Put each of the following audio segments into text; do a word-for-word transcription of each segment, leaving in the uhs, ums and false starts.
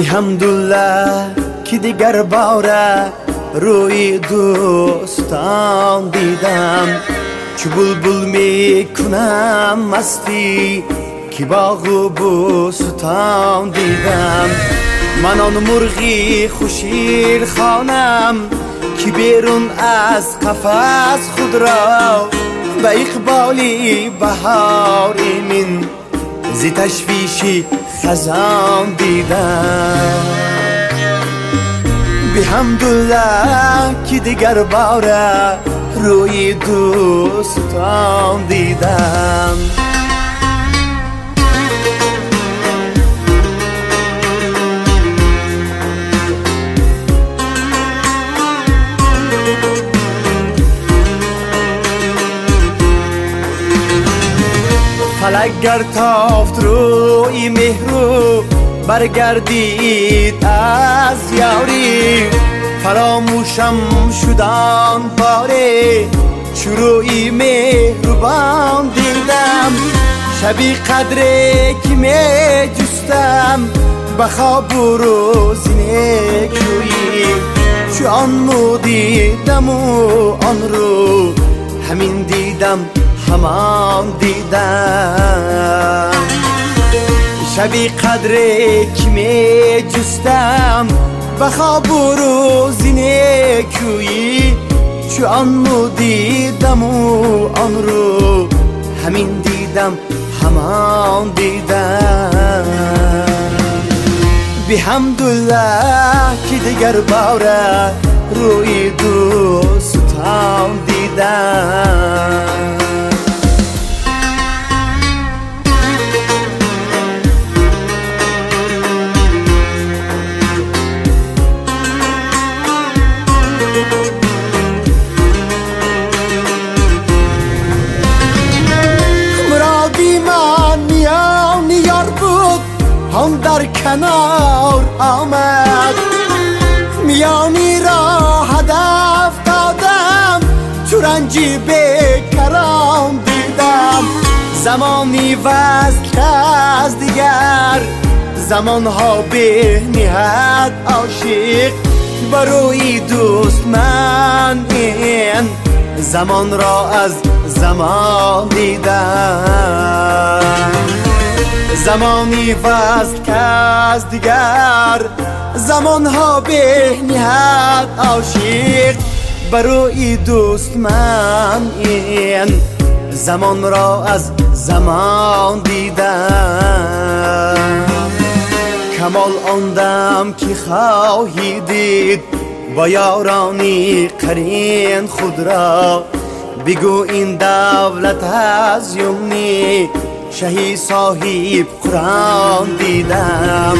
بیحمدالله که دیگر باره روی دوستان دیدم، چو بلبل میکنم مستی که باغ و بوستان دیدم. من آن مرغی خوشیر خانم که بیرون از قفس خود را به اقبالی بهار من زی تشویشی خزان دیدم. بیحمدالله که دیگر باره روی دوستان دیدم. فلک گر تافت روی مهرو برگردید از یاری، فراموشم شدان باره چو روی مهربان دیدم. شبی قدره که می جستم به خواب و روز نکویی، چو آن مو دیدم و آن رو همین دیدم همان دیدم. شبی قدره که می جستم به خواب و روز نکویی، چو آن مو دیدم و آن رو همین دیدم همان دیدم. بیحمدالله که دیگر باره روی دوستان دیدم. مرادی من میان یار بود آن در کنار آمد، میانی را هدف دادم چو رنجی بیکران دیدم. زمانی وصل که از دیگر زمانها به نهایت عاشق، بروی دوست من این زمان را از زمان دیدم. زمانی وصل که از دیگر زمانها به نهایت عاشق، بروی دوست من این زمان را از زمان دیدم. کمال آن دم که خواهی دید با یارانی قرین خود را، بگو این دولت از یمنی شهی صاحب قرآن دیدم.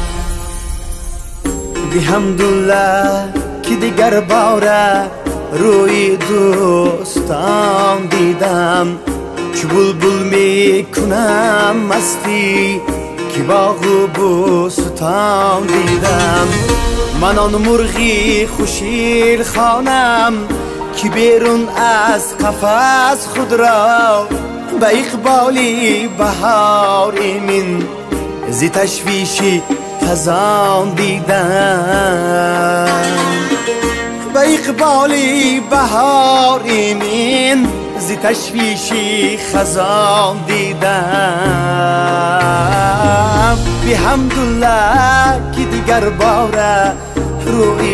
بیحمدالله که دیگر باره روی دوستان دیدم، چو بلبل میکنم مستی که باغ و بوستان دیدم. من آن مرغی خوشیر خانم که بیرون از قفس خود را به اقبالی بهار من زی تشویشی خزان دیدم. به اقبالی بهار من زی تشویشی خزان دیدم. بیحمدالله که دیگر باره روی